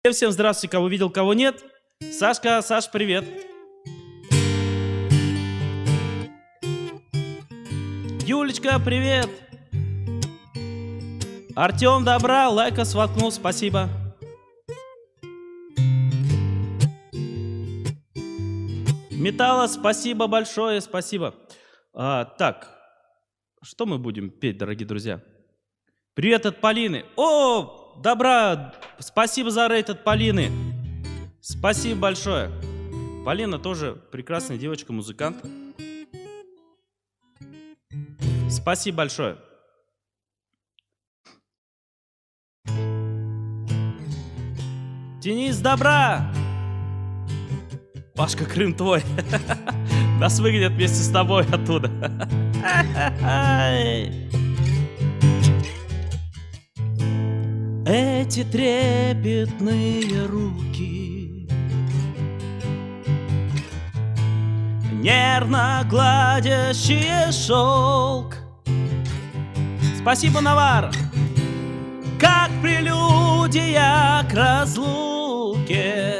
Всем здравствуйте, кого видел, кого нет. Сашка, Саш, привет. Юлечка, привет. Артем, добра, лайкос воткнул, спасибо. Металла, спасибо большое, спасибо. Так, что мы будем петь, дорогие друзья? Привет от Полины. О, добра, спасибо за рейд от Полины. Спасибо большое. Полина тоже прекрасная девочка, музыкант. Спасибо большое. Денис, добра. Пашка, Крым твой. Нас выгонят вместе с тобой оттуда. Эти трепетные руки, нервно гладящие шелк. Спасибо, Навар. Как прелюдия к разлуке,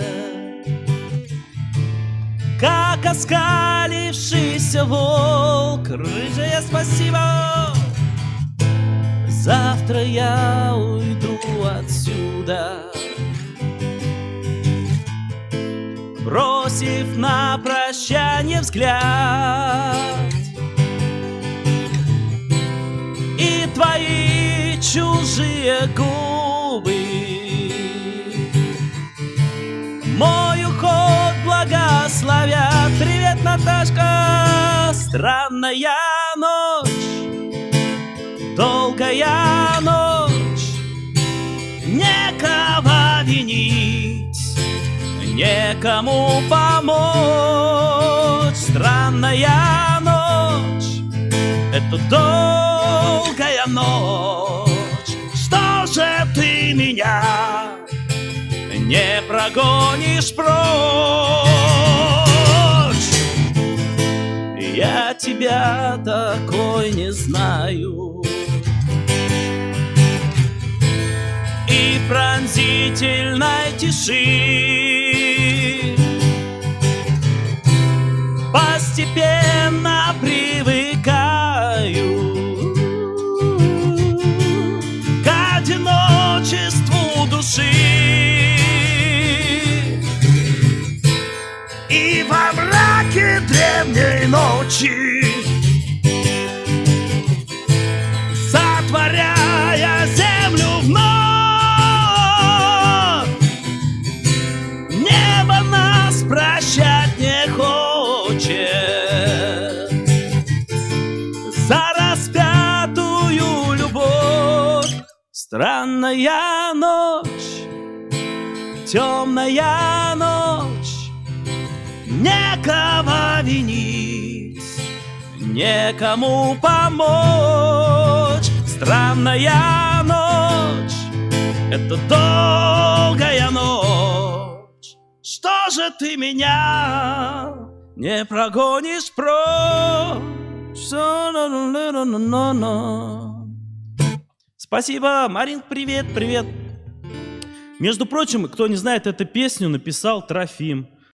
как оскалившийся волк. Рыжая, спасибо. Завтра я уйду отсюда, бросив на прощание взгляд. И твои чужие губы мой уход благословят. Привет, Наташка. Странная ночь, долгая ночь, некого винить, некому помочь. Странная ночь, это долгая ночь. Что же ты меня не прогонишь прочь? Я тебя такой не знаю. И в пронзительной тиши постепенно привыкаю к одиночеству души. И во мраке древней ночи, сотворяя землю вновь, небо нас прощать не хочет за распятую любовь. Странная ночь, темная ночь, некого винить, некому помочь. Странная ночь, это долгая ночь. Что же ты меня не прогонишь прочь? Спасибо, Марин, привет, привет. Между прочим, кто не знает, эту песню написал Трофим.